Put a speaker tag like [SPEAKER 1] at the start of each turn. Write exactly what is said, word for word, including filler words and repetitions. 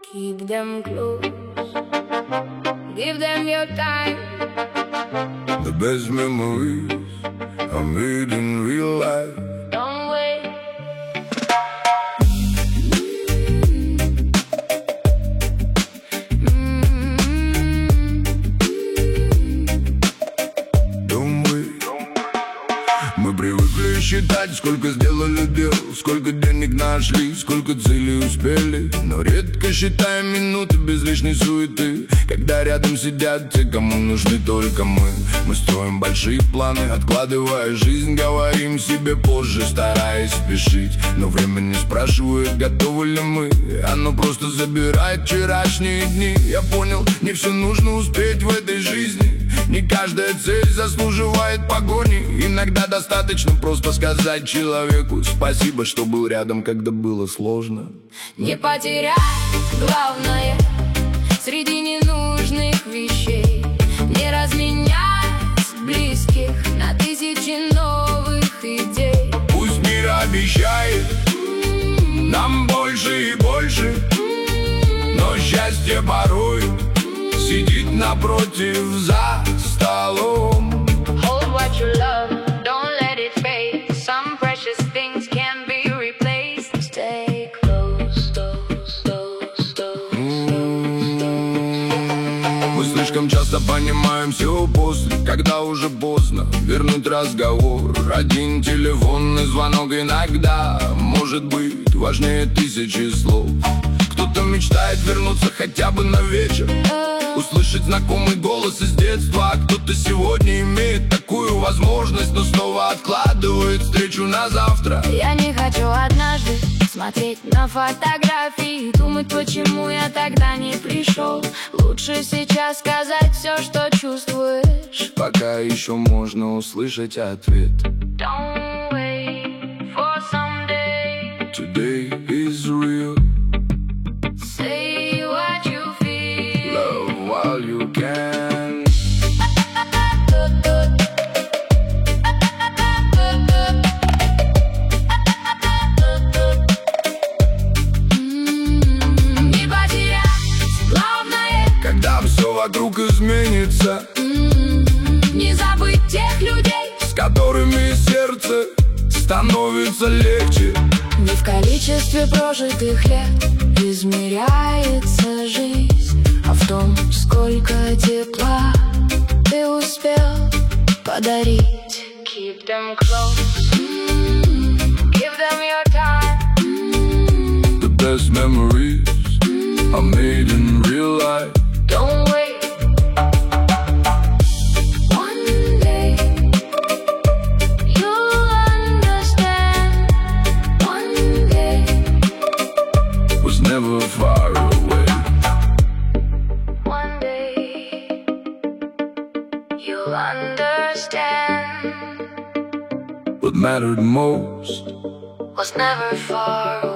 [SPEAKER 1] Keep them close, give them your time.
[SPEAKER 2] The best memories are made in real life.
[SPEAKER 1] Don't wait.
[SPEAKER 2] Don't wait. Мы привыкли считать, сколько сделали дел, сколько денег нашли, сколько целей успели. Но редко считаем минуты без лишней суеты, когда рядом сидят те, кому нужны только мы. Мы строим большие планы, откладывая жизнь, говорим себе позже, стараясь спешить. Но время не спрашивает, готовы ли мы, оно просто забирает вчерашние дни. Я понял, не все нужно успеть в этой жизни, не каждая цель заслуживает погони. Иногда достаточно просто сказать человеку спасибо, что был рядом, когда было сложно.
[SPEAKER 1] Не потерять главное среди ненужных вещей, не разменять близких на тысячи новых идей.
[SPEAKER 2] Пусть мир обещает нам больше и больше, но счастье порой сидит напротив за столом.
[SPEAKER 1] Hold what you love, don't let it fade. Some precious things can be replaced. Stay close, close, close, close.
[SPEAKER 2] Мы слишком часто понимаем все после, когда уже поздно вернуть разговор. Один телефонный звонок иногда может быть важнее тысячи слов. Кто-то мечтает вернуться хотя бы на вечер, услышать знакомый голос из детства. А кто-то сегодня имеет такую возможность, но снова откладывает встречу на завтра.
[SPEAKER 1] Я не хочу однажды смотреть на фотографии и думать, почему я тогда не пришел. Лучше сейчас сказать все, что чувствуешь,
[SPEAKER 2] пока еще можно услышать ответ.
[SPEAKER 1] Don't wait for someday.
[SPEAKER 2] Today is real.
[SPEAKER 1] Say what you feel.
[SPEAKER 2] Love while you can.
[SPEAKER 1] Не потерять главное,
[SPEAKER 2] когда все вокруг изменится.
[SPEAKER 1] не забыть тех людей,
[SPEAKER 2] с которыми сердце становится легче.
[SPEAKER 1] не в количестве прожитых лет измеряется жизнь, а в том, сколько тепла ты успел подарить. Keep them close, give them your time.
[SPEAKER 2] The best memories are made in real life.
[SPEAKER 1] Don't wait. One day you'll understand. One day
[SPEAKER 2] Was never far away.
[SPEAKER 1] One day you'll understand.
[SPEAKER 2] What mattered most
[SPEAKER 1] Was never far away.